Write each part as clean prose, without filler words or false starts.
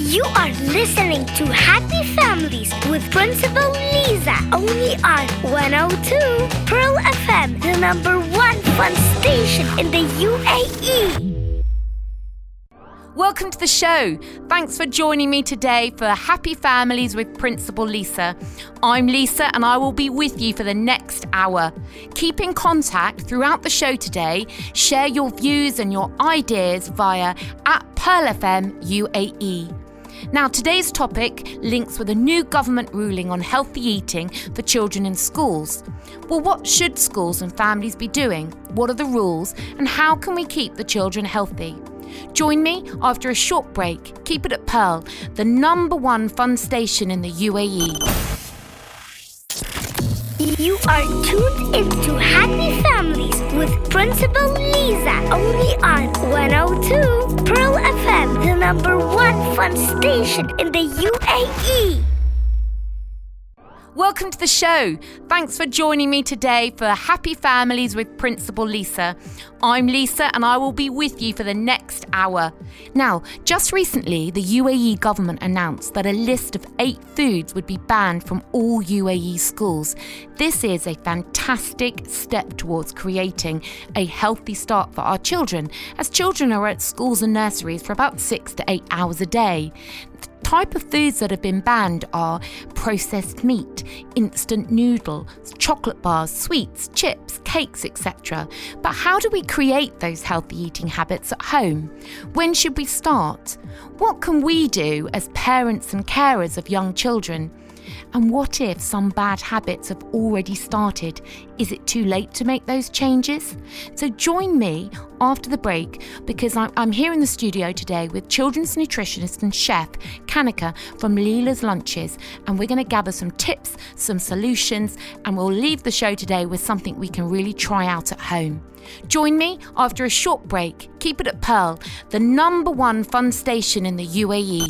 You are listening to Happy Families with Principal Lisa, only on 102 Pearl FM, the number one fun station in the UAE. Welcome to the show. Thanks for joining me today for Happy Families with Principal Lisa. I'm Lisa and I will be with you for the next hour. Keep in contact throughout the show today. Share your views and your ideas via @PearlFM UAE. Now, today's topic links with a new government ruling on healthy eating for children in schools. Well, what should schools and families be doing? What are the rules? And how can we keep the children healthy? Join me after a short break. Keep it at Pearl, the number one fun station in the UAE. You are tuned into Happy Families with Principal Lisa, only on 102 Pearl FM, the number one fun station in the UAE. Welcome to the show. Thanks for joining me today for Happy Families with Principal Lisa. I'm Lisa and I will be with you for the next hour. Now, just recently, the UAE government announced that a list of 8 foods would be banned from all UAE schools. This is a fantastic step towards creating a healthy start for our children, as children are at schools and nurseries for about 6 to 8 hours a day. The type of foods that have been banned are processed meat, instant noodles, chocolate bars, sweets, chips, cakes, etc. But how do we create those healthy eating habits at home? When should we start? What can we do as parents and carers of young children? And what if some bad habits have already started? Is it too late to make those changes? So join me after the break, because I'm here in the studio today with children's nutritionist and chef Kanika from Leela's Lunches, and we're going to gather some tips, some solutions, and we'll leave the show today with something we can really try out at home. Join me after a short break. Keep it at Pearl, the number one fun station in the UAE.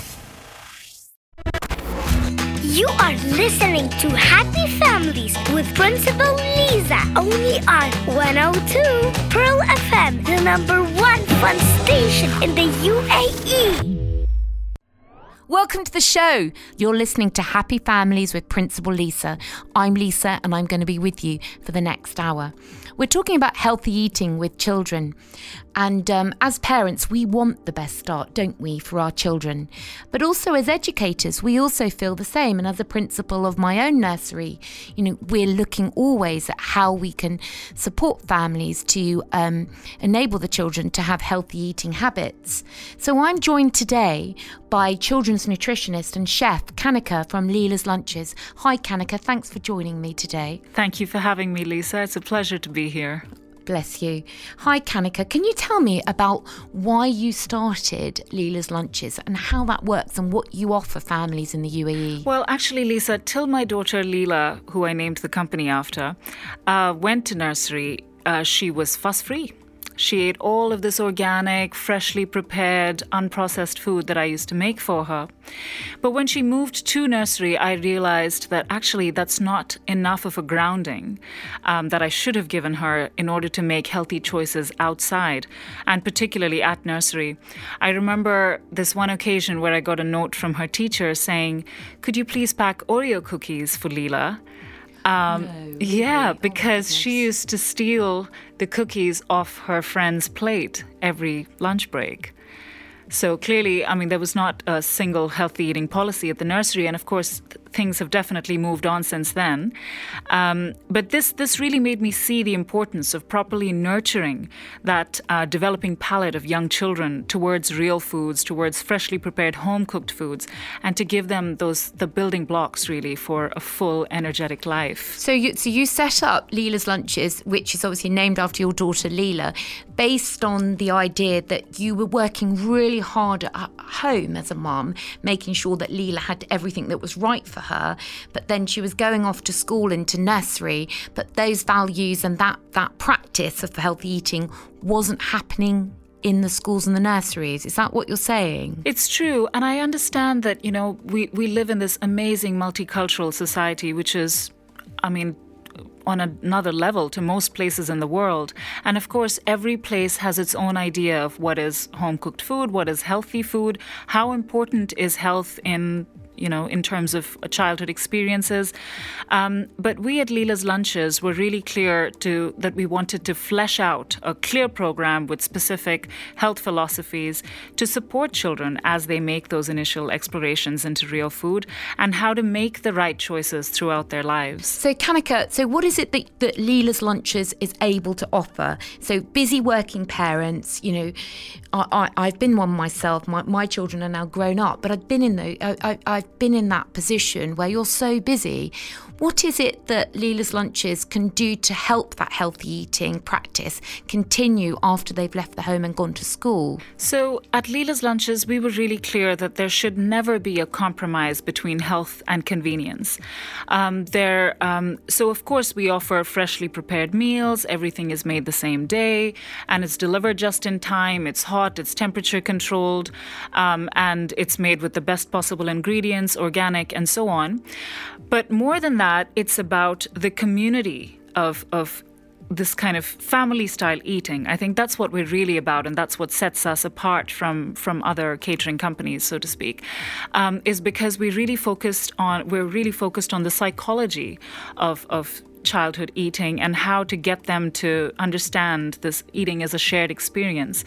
You are listening to Happy Families with Principal Lisa, only on 102 Pearl FM, the number one fun station in the UAE. Welcome to the show. You're listening to Happy Families with Principal Lisa. I'm Lisa and I'm going to be with you for the next hour. We're talking about healthy eating with children. And as parents, we want the best start, don't we, for our children? But also as educators, we also feel the same. And as a principal of my own nursery, we're looking always at how we can support families to enable the children to have healthy eating habits. So I'm joined today by children's nutritionist and chef Kanika from Leela's Lunches. Hi, Kanika. Thanks for joining me today. Thank you for having me, Lisa. It's a pleasure to be here. Bless you. Hi, Kanika. Can you tell me about why you started Leela's Lunches and how that works and what you offer families in the UAE? Well, actually, Lisa, till my daughter Leela, who I named the company after, went to nursery, she was fuss-free. She ate all of this organic, freshly prepared, unprocessed food that I used to make for her. But when she moved to nursery, I realized that actually that's not enough of a grounding that I should have given her in order to make healthy choices outside, and particularly at nursery. I remember this one occasion where I got a note from her teacher saying, "Could you please pack Oreo cookies for Leela?" Because she used to steal the cookies off her friend's plate every lunch break. So clearly, there was not a single healthy eating policy at the nursery. And of course, things have definitely moved on since then. But this really made me see the importance of properly nurturing that developing palate of young children towards real foods, towards freshly prepared home-cooked foods, and to give them the building blocks, really, for a full, energetic life. So you set up Leela's Lunches, which is obviously named after your daughter Leela, based on the idea that you were working really hard at home as a mum, making sure that Leela had everything that was right for her, but then she was going off to school into nursery, but those values and that practice of healthy eating wasn't happening in the schools and the nurseries. Is that what you're saying? It's true. And I understand that, we live in this amazing multicultural society, which is, on another level to most places in the world. And of course, every place has its own idea of what is home-cooked food, what is healthy food, how important is health in terms of childhood experiences. But we at Leela's Lunches were really clear that we wanted to flesh out a clear program with specific health philosophies to support children as they make those initial explorations into real food and how to make the right choices throughout their lives. So Kanika, what is it that Leela's Lunches is able to offer? So busy working parents, I've been one myself. My children are now grown up, but I've been in that position where you're so busy. What is it that Leela's Lunches can do to help that healthy eating practice continue after they've left the home and gone to school? So at Leela's Lunches, we were really clear that there should never be a compromise between health and convenience. So of course we offer freshly prepared meals. Everything is made the same day and it's delivered just in time. It's hot, it's temperature controlled, and it's made with the best possible ingredients, organic, and so on. But more than that, it's about the community of this kind of family-style eating. I think that's what we're really about, and that's what sets us apart from other catering companies, so to speak, is because we're really focused on the psychology of childhood eating and how to get them to understand this eating as a shared experience.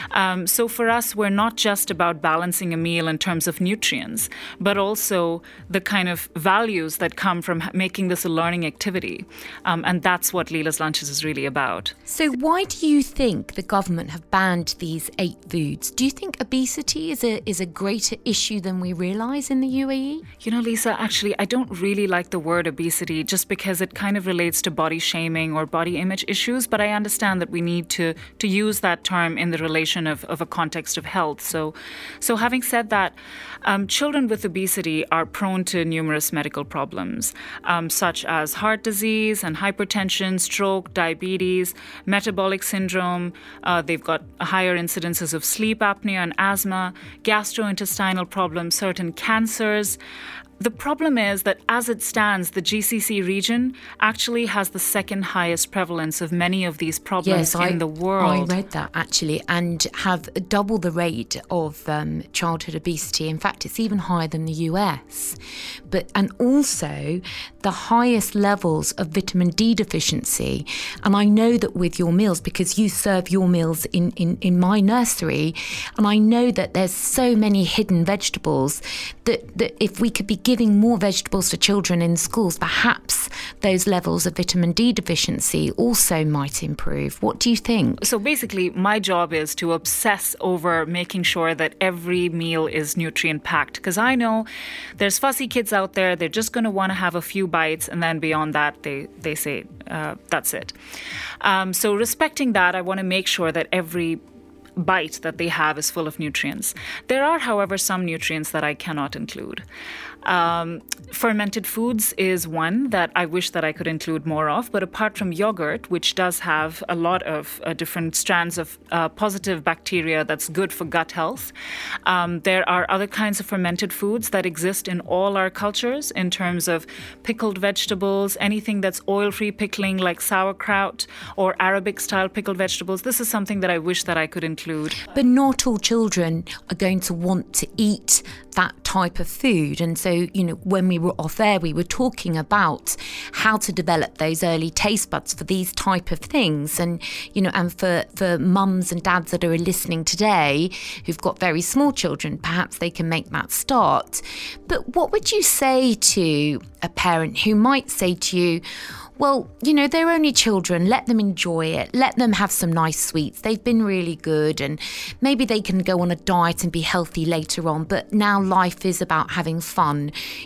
So for us, we're not just about balancing a meal in terms of nutrients, but also the kind of values that come from making this a learning activity. And that's what Leela's Lunches is really about. So why do you think the government have banned these 8 foods? Do you think obesity is a greater issue than we realise in the UAE? Lisa, actually, I don't really like the word obesity just because it kind of relates to body shaming or body image issues, but I understand that we need to use that term in the relation of a context of health. So having said that, children with obesity are prone to numerous medical problems, such as heart disease and hypertension, stroke, diabetes, metabolic syndrome. They've got higher incidences of sleep apnea and asthma, gastrointestinal problems, certain cancers. The problem is that as it stands, the GCC region actually has the second highest prevalence of many of these problems in the world. I read that actually, and have double the rate of childhood obesity. In fact, it's even higher than the US. And also the highest levels of vitamin D deficiency. And I know that with your meals, because you serve your meals in my nursery, and I know that there's so many hidden vegetables that if we could be giving more vegetables to children in schools, perhaps those levels of vitamin D deficiency also might improve. What do you think? So basically, my job is to obsess over making sure that every meal is nutrient-packed, because I know there's fussy kids out there, they're just going to want to have a few bites, and then beyond that, they say, that's it. So respecting that, I want to make sure that every bite that they have is full of nutrients. There are, however, some nutrients that I cannot include. Fermented foods is one that I wish that I could include more of, but apart from yogurt, which does have a lot of different strands of positive bacteria that's good for gut health, there are other kinds of fermented foods that exist in all our cultures in terms of pickled vegetables, anything that's oil-free pickling like sauerkraut or Arabic-style pickled vegetables. This is something that I wish that I could include. But not all children are going to want to eat that type of food. And so, when we were off air, we were talking about how to develop those early taste buds for these type of things. And, and for mums and dads that are listening today who've got very small children, perhaps they can make that start. But what would you say to a parent who might say to you, well, they're only children, let them enjoy it, let them have some nice sweets, they've been really good, and maybe they can go on a diet and be healthy later on, but now life is about having fun.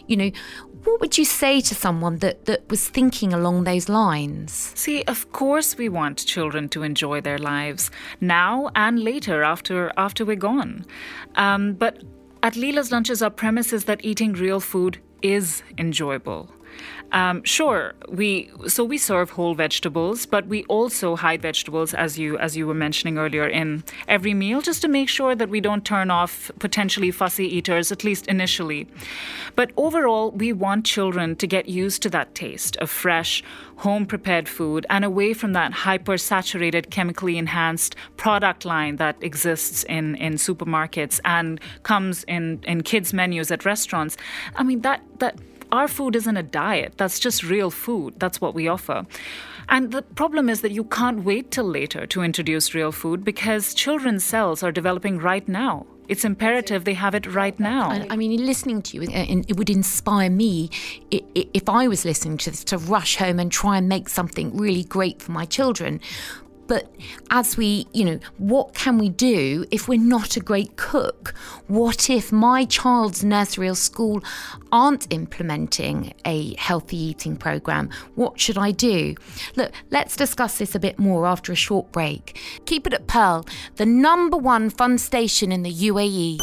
What would you say to someone that was thinking along those lines? See, of course we want children to enjoy their lives now and later after we're gone. But at Leela's Lunches, our premise is that eating real food is enjoyable. Sure, we serve whole vegetables, but we also hide vegetables, as you were mentioning earlier, in every meal, just to make sure that we don't turn off potentially fussy eaters, at least initially. But overall, we want children to get used to that taste of fresh, home-prepared food and away from that hyper-saturated, chemically enhanced product line that exists in supermarkets and comes in kids' menus at restaurants. I mean, that our food isn't a diet. That's just real food. That's what we offer. And the problem is that you can't wait till later to introduce real food because children's cells are developing right now. It's imperative they have it right now. I mean, listening to you, it would inspire me, if I was listening to this, to rush home and try and make something really great for my children. But as we, what can we do if we're not a great cook? What if my child's nursery or school aren't implementing a healthy eating programme? What should I do? Look, let's discuss this a bit more after a short break. Keep it at Pearl, the #1 fun station in the UAE.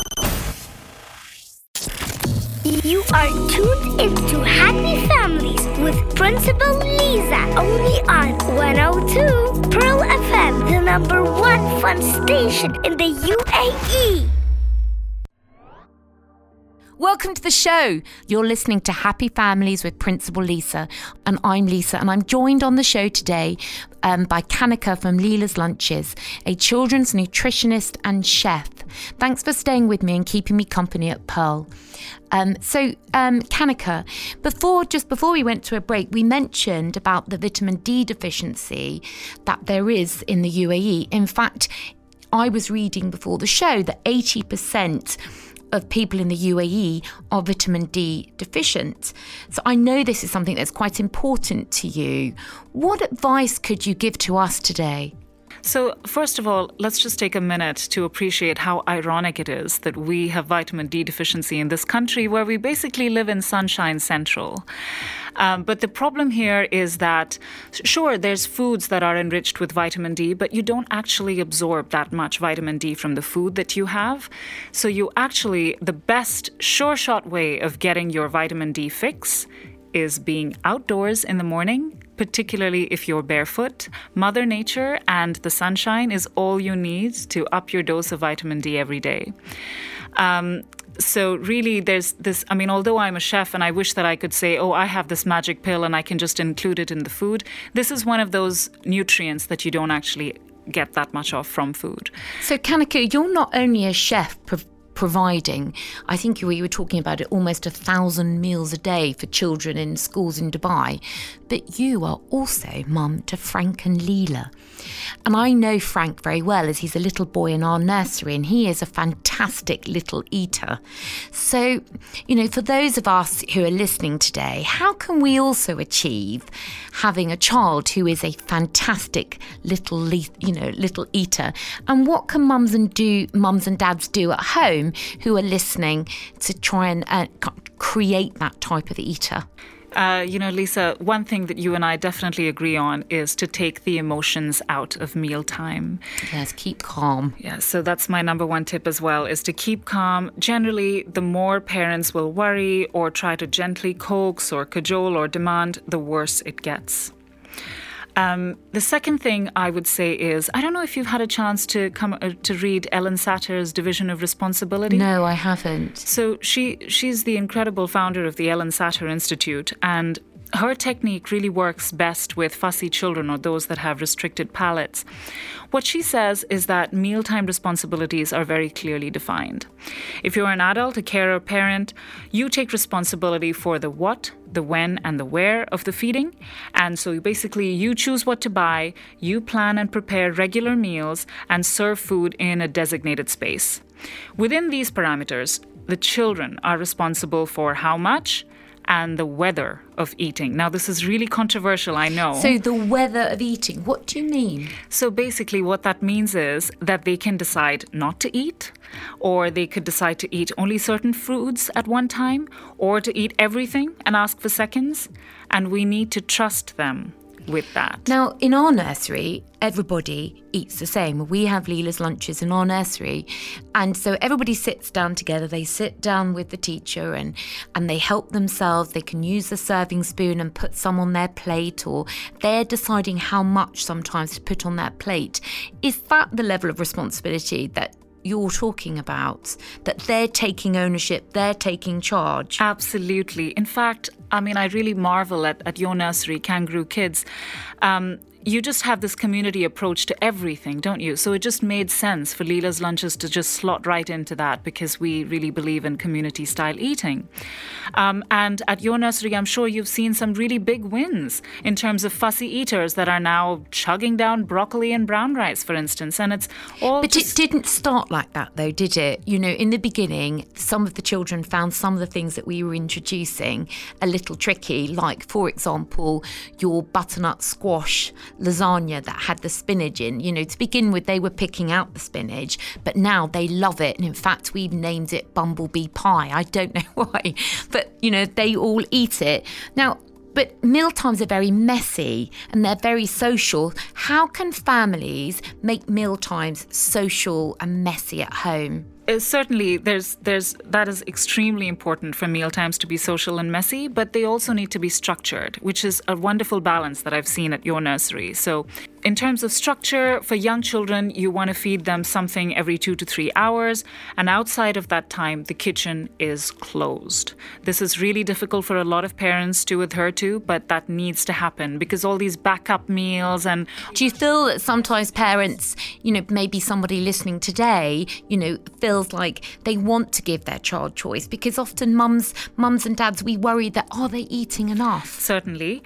You are tuned into Happy Families with Principal Lisa, only on 102 Pearl FM, the #1 fun station in the UAE. Welcome to the show. You're listening to Happy Families with Principal Lisa, and I'm Lisa, and I'm joined on the show today by Kanika from Leela's Lunches, a children's nutritionist and chef. Thanks for staying with me and keeping me company at Pearl. Kanika, before we went to a break, we mentioned about the vitamin D deficiency that there is in the UAE. In fact, I was reading before the show that 80% of people in the UAE are vitamin D deficient. So I know this is something that's quite important to you. What advice could you give to us today? So, first of all, let's just take a minute to appreciate how ironic it is that we have vitamin D deficiency in this country where we basically live in Sunshine Central. But the problem here is that, sure, there's foods that are enriched with vitamin D, but you don't actually absorb that much vitamin D from the food that you have. So the best sure shot way of getting your vitamin D fix is being outdoors in the morning, particularly if you're barefoot. Mother Nature and the sunshine is all you need to up your dose of vitamin D every day. So really there's this, although I'm a chef and I wish that I could say, I have this magic pill and I can just include it in the food, this is one of those nutrients that you don't actually get that much of from food. So Kanika, you're not only a chef providing, I think we were talking about it, almost 1,000 meals a day for children in schools in Dubai, but you are also mum to Frank and Leela. And I know Frank very well as he's a little boy in our nursery and he is a fantastic little eater. So, for those of us who are listening today, how can we also achieve having a child who is a fantastic little eater? And what can mums and dads do at home who are listening to try and create that type of eater? Lisa, one thing that you and I definitely agree on is to take the emotions out of mealtime. Yes, keep calm. Yeah, so that's my #1 tip as well, is to keep calm. Generally, the more parents will worry or try to gently coax or cajole or demand, the worse it gets. The second thing I would say is, I don't know if you've had a chance to read Ellen Satter's Division of Responsibility. No, I haven't. So she's the incredible founder of the Ellen Satter Institute, and her technique really works best with fussy children or those that have restricted palates. What she says is that mealtime responsibilities are very clearly defined. If you're an adult, a carer, parent, you take responsibility for the what, the when, and the where of the feeding. And so basically you choose what to buy, you plan and prepare regular meals, and serve food in a designated space. Within these parameters, the children are responsible for how much and the weather of eating. Now, this is really controversial, I know. So the weather of eating, what do you mean? So basically what that means is that they can decide not to eat, or they could decide to eat only certain foods at one time, or to eat everything and ask for seconds. And we need to trust them with that. Now, in our nursery, everybody eats the same. We have Leela's lunches in our nursery. And so everybody sits down together. They sit down with the teacher and they help themselves. They can use the serving spoon and put some on their plate, or they're deciding how much sometimes to put on their plate. Is that the level of responsibility that you're talking about, that they're taking ownership, they're taking charge? Absolutely. In fact, I really marvel at your nursery, Kangaroo Kids. You just have this community approach to everything, don't you? So it just made sense for Leela's lunches to just slot right into that, because we really believe in community-style eating. And at your nursery, I'm sure you've seen some really big wins in terms of fussy eaters that are now chugging down broccoli and brown rice, for instance. And it's all But it didn't start like that, though, did it? You know, in the beginning, some of the children found some of the things that we were introducing a little tricky, like, for example, your butternut squash lasagna that had the spinach in. You know, to begin with, they were picking out the spinach, but now they love it. And in fact, we've named it Bumblebee Pie. I don't know why, but, you know, they all eat it. Now, but mealtimes are very messy and they're very social. How can families make mealtimes social and messy at home? Certainly, that is extremely important for mealtimes to be social and messy, but they also need to be structured, which is a wonderful balance that I've seen at your nursery. So in terms of structure, for young children, you want to feed them something every 2 to 3 hours. And outside of that time, the kitchen is closed. This is really difficult for a lot of parents to adhere to, but that needs to happen because all these backup meals and... Do you feel that sometimes parents, you know, maybe somebody listening today, you know, feels like they want to give their child choice? Because often mums and dads, we worry that, are they eating enough? Certainly.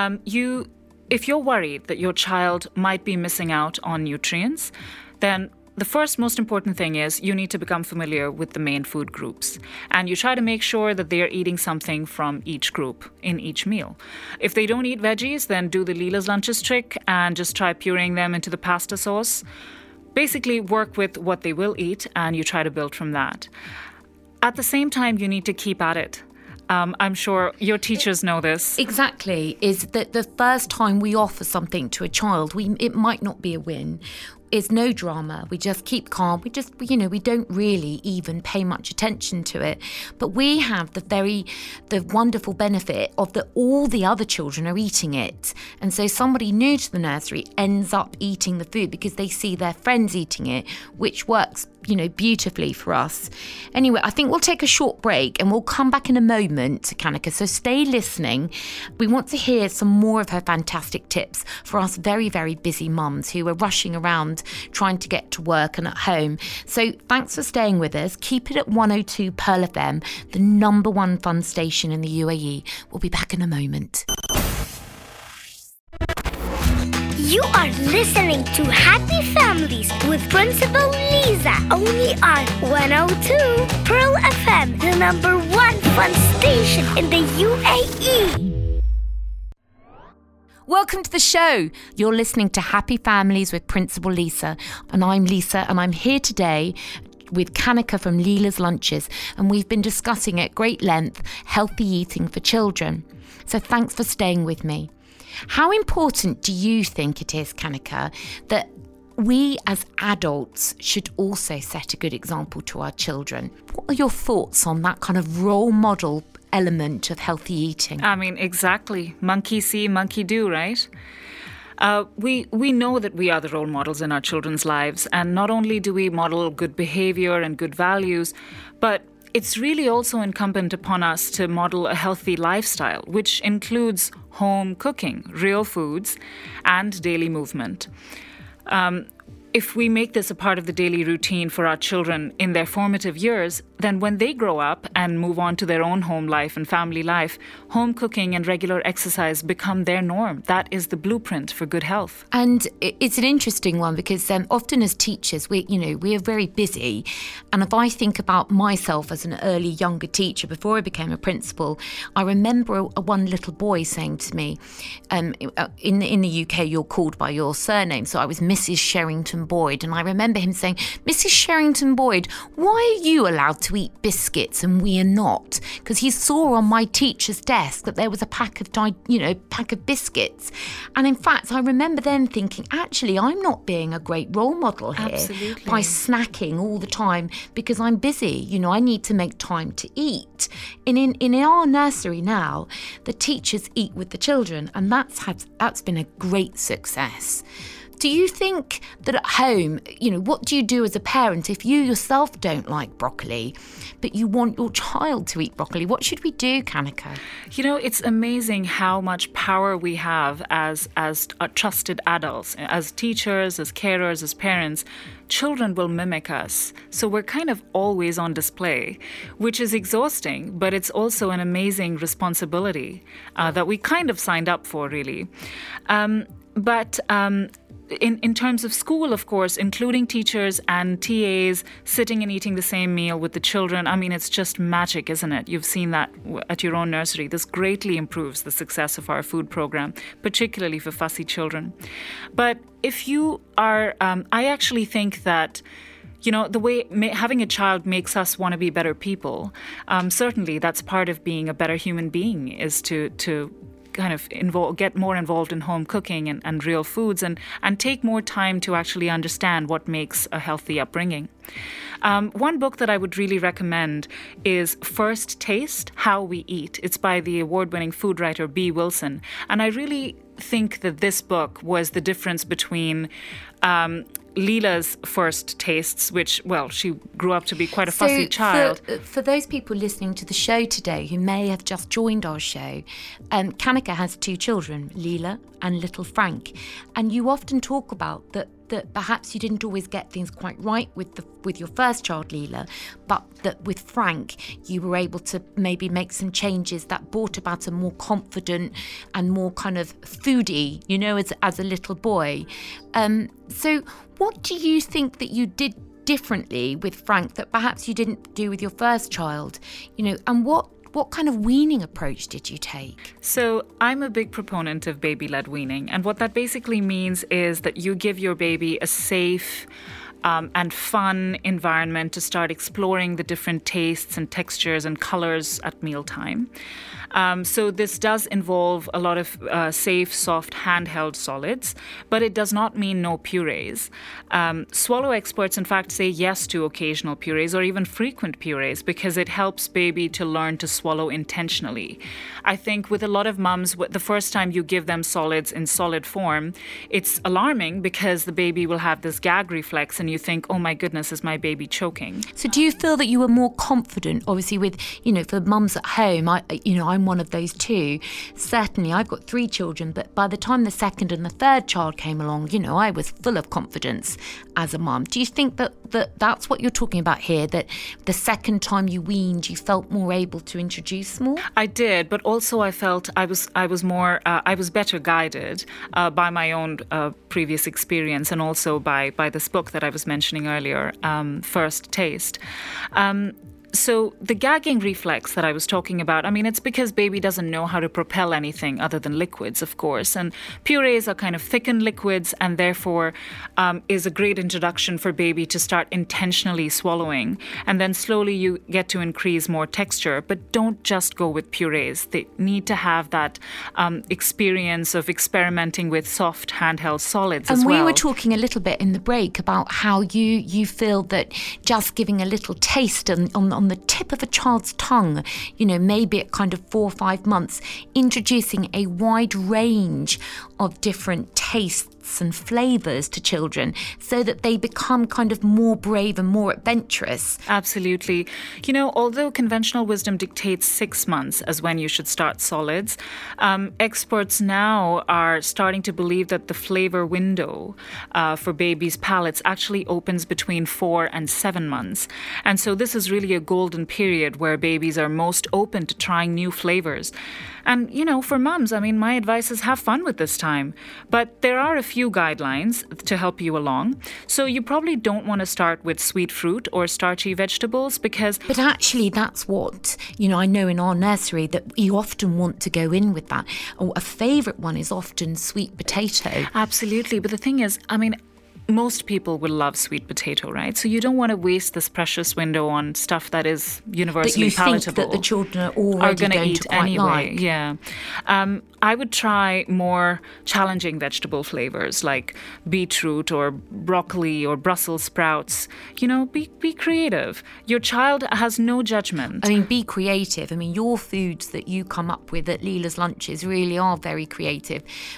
If you're worried that your child might be missing out on nutrients, then the first most important thing is you need to become familiar with the main food groups. And you try to make sure that they are eating something from each group in each meal. If they don't eat veggies, then do the Leela's Lunches trick and just try pureeing them into the pasta sauce. Basically, work with what they will eat and you try to build from that. At the same time, you need to keep at it. I'm sure your teachers know this. Exactly, is that the first time we offer something to a child, it might not be a win. It's no drama. We just keep calm. We don't really even pay much attention to it. But we have the wonderful benefit of that all the other children are eating it. And so somebody new to the nursery ends up eating the food because they see their friends eating it, which works, you know, beautifully for us. Anyway, I think we'll take a short break and we'll come back in a moment, Kanika. So stay listening. We want to hear some more of her fantastic tips for us very, very busy mums who are rushing around trying to get to work and at home. So thanks for staying with us. Keep it at 102 Pearl FM, the number one fun station in the UAE. We'll be back in a moment. You are listening to Happy Families with Principal Lisa, only on 102 Pearl FM, the number one fun station in the UAE. Welcome to the show. You're listening to Happy Families with Principal Lisa. And I'm Lisa, and I'm here today with Kanika from Leela's Lunches. And we've been discussing at great length healthy eating for children. So thanks for staying with me. How important do you think it is, Kanika, that we as adults should also set a good example to our children? What are your thoughts on that kind of role model element of healthy eating? Exactly. Monkey see, monkey do, right? We know that we are the role models in our children's lives. And not only do we model good behavior and good values, but it's really also incumbent upon us to model a healthy lifestyle, which includes home cooking, real foods, and daily movement. If we make this a part of the daily routine for our children in their formative years, then when they grow up and move on to their own home life and family life, home cooking and regular exercise become their norm. That is the blueprint for good health. And it's an interesting one because often as teachers, we are very busy. And if I think about myself as an early younger teacher before I became a principal, I remember one little boy saying to me, in the UK, you're called by your surname. So I was Mrs. Sherrington Boyd. And I remember him saying, Mrs. Sherrington Boyd, why are you allowed to eat biscuits and we are not, because he saw on my teacher's desk that there was a pack of biscuits. And in fact, I remember then thinking, actually, I'm not being a great role model here. Absolutely. By snacking all the time because I'm busy. I need to make time to eat. And in our nursery now, the teachers eat with the children, and that's been a great success. Do you think that at home, what do you do as a parent if you yourself don't like broccoli, but you want your child to eat broccoli? What should we do, Kanika? It's amazing how much power we have as trusted adults, as teachers, as carers, as parents. Children will mimic us. So we're kind of always on display, which is exhausting, but it's also an amazing responsibility that we kind of signed up for, really. In terms of school, of course, including teachers and TAs sitting and eating the same meal with the children, it's just magic, isn't it? You've seen that at your own nursery. This greatly improves the success of our food program, particularly for fussy children. But if you are, I actually think that the way having a child makes us want to be better people. Certainly, that's part of being a better human being, is to kind of get more involved in home cooking and real foods and take more time to actually understand what makes a healthy upbringing. One book that I would really recommend is First Taste, How We Eat. It's by the award-winning food writer Bea Wilson. And I really think that this book was the difference between Leela's first tastes, which, she grew up to be quite a fussy child. For those people listening to the show today who may have just joined our show, Kanika has 2 children, Leela and little Frank. And you often talk about that perhaps you didn't always get things quite right with your first child, Leela, but that with Frank, you were able to maybe make some changes that brought about a more confident and more kind of foodie, as a little boy. So what do you think that you did differently with Frank that perhaps you didn't do with your first child? And what kind of weaning approach did you take? So I'm a big proponent of baby-led weaning. And what that basically means is that you give your baby a safe and fun environment to start exploring the different tastes and textures and colors at mealtime. So this does involve a lot of safe, soft, handheld solids, but it does not mean no purees. Swallow experts, in fact, say yes to occasional purees or even frequent purees because it helps baby to learn to swallow intentionally. I think with a lot of mums, the first time you give them solids in solid form, it's alarming because the baby will have this gag reflex and you think, oh my goodness, is my baby choking? So do you feel that you were more confident, obviously with, for mums at home, I'm one of those too. Certainly, I've got 3 children, but by the time the second and the third child came along, I was full of confidence as a mum. Do you think that's what you're talking about here, that the second time you weaned, you felt more able to introduce more? I did, but also I felt I was better guided by my own previous experience and also by this book that I was mentioning earlier, First Taste. So the gagging reflex that I was talking about, it's because baby doesn't know how to propel anything other than liquids, of course. And purees are kind of thickened liquids and therefore is a great introduction for baby to start intentionally swallowing. And then slowly you get to increase more texture. But don't just go with purees. They need to have that experience of experimenting with soft handheld solids as well. And we were talking a little bit in the break about how you feel that just giving a little taste on the tip of a child's tongue, maybe at kind of 4 or 5 months, introducing a wide range of different tastes and flavours to children so that they become kind of more brave and more adventurous. Absolutely. Although conventional wisdom dictates 6 months as when you should start solids, experts now are starting to believe that the flavour window for babies' palates actually opens between 4 and 7 months. And so this is really a golden period where babies are most open to trying new flavours. And, for mums, my advice is have fun with this time. But there are a few guidelines to help you along. So you probably don't want to start with sweet fruit or starchy vegetables because... But actually, that's what, I know in our nursery that you often want to go in with that. Or a favourite one is often sweet potato. Absolutely. But the thing is, most people will love sweet potato, right? So you don't want to waste this precious window on stuff that is universally palatable. Think that the children are already going to quite anyway. like. Yeah. I would try more challenging vegetable flavors like beetroot or broccoli or Brussels sprouts. Be creative. Your child has no judgment. I mean, be creative. I mean, your foods that you come up with at Leela's Lunches really are very creative.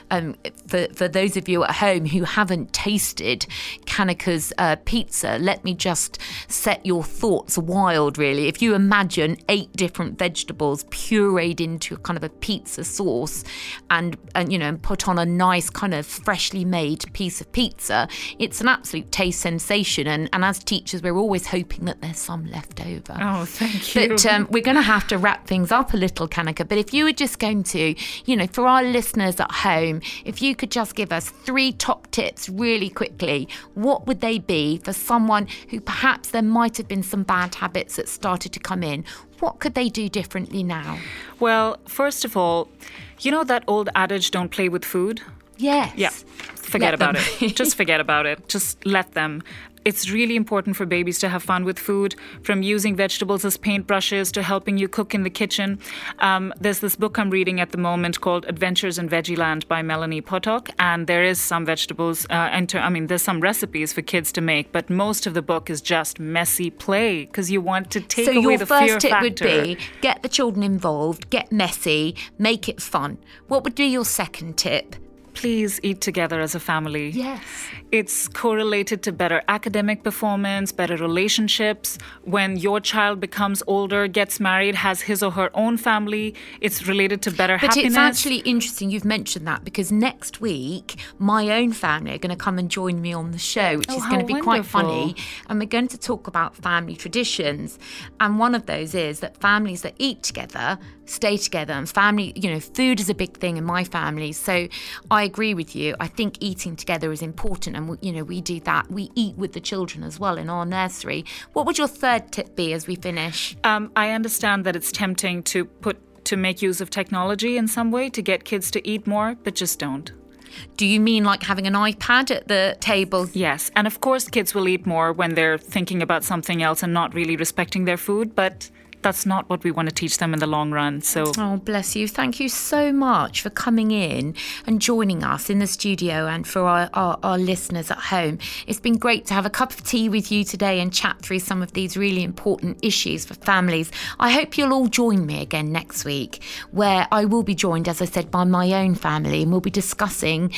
For those of you at home who haven't tasted Kanika's pizza, let me just set your thoughts wild, really. If you imagine 8 different vegetables pureed into kind of a pizza sauce and put on a nice kind of freshly made piece of pizza, it's an absolute taste sensation. And as teachers, we're always hoping that there's some left over. Oh, thank you. But we're going to have to wrap things up a little, Kanika. But if you were just going to, for our listeners at home, if you could just give us 3 top tips really quickly, what would they be for someone who perhaps there might have been some bad habits that started to come in? What could they do differently now? Well, first of all, that old adage, don't play with food? Yes. Yeah, forget about it. Just forget about it. Just let them. It's really important for babies to have fun with food, from using vegetables as paintbrushes to helping you cook in the kitchen. There's this book I'm reading at the moment called Adventures in Veggieland by Melanie Potok, and there is some vegetables, there's some recipes for kids to make, but most of the book is just messy play because you want to take away the fear factor. So your first tip would be get the children involved, get messy, make it fun. What would be your second tip? Please eat together as a family. Yes. It's correlated to better academic performance, better relationships. When your child becomes older, gets married, has his or her own family, it's related to better happiness. But it's actually interesting you've mentioned that, because next week, my own family are going to come and join me on the show, which is going to be quite funny. And we're going to talk about family traditions. And one of those is that families that eat together stay together, and family, food is a big thing in my family. So I agree with you. I think eating together is important, and we do that. We eat with the children as well in our nursery. What would your third tip be as we finish? I understand that it's tempting to make use of technology in some way to get kids to eat more, but just don't. Do you mean like having an iPad at the table? Yes, and of course kids will eat more when they're thinking about something else and not really respecting their food, but that's not what we want to teach them in the long run. So, oh, bless you. Thank you so much for coming in and joining us in the studio, and for our listeners at home. It's been great to have a cup of tea with you today and chat through some of these really important issues for families. I hope you'll all join me again next week, where I will be joined, as I said, by my own family, and we'll be discussing,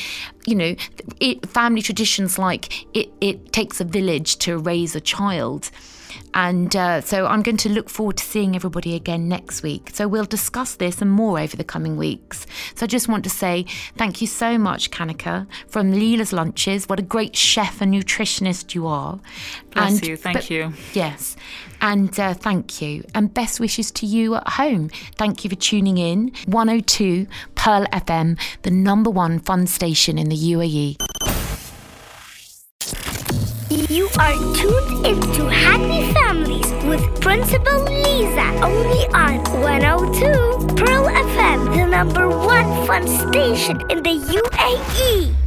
family traditions like it takes a village to raise a child. And so I'm going to look forward to seeing everybody again next week. So we'll discuss this and more over the coming weeks. So I just want to say thank you so much, Kanika, from Leela's Lunches. What a great chef and nutritionist you are. Bless you. Thank you. Yes. And thank you. And best wishes to you at home. Thank you for tuning in. 102 Pearl FM, the #1 fun station in the UAE. You are tuned into Happy Families with Principal Lisa, only on 102 Pearl FM, the #1 fun station in the UAE.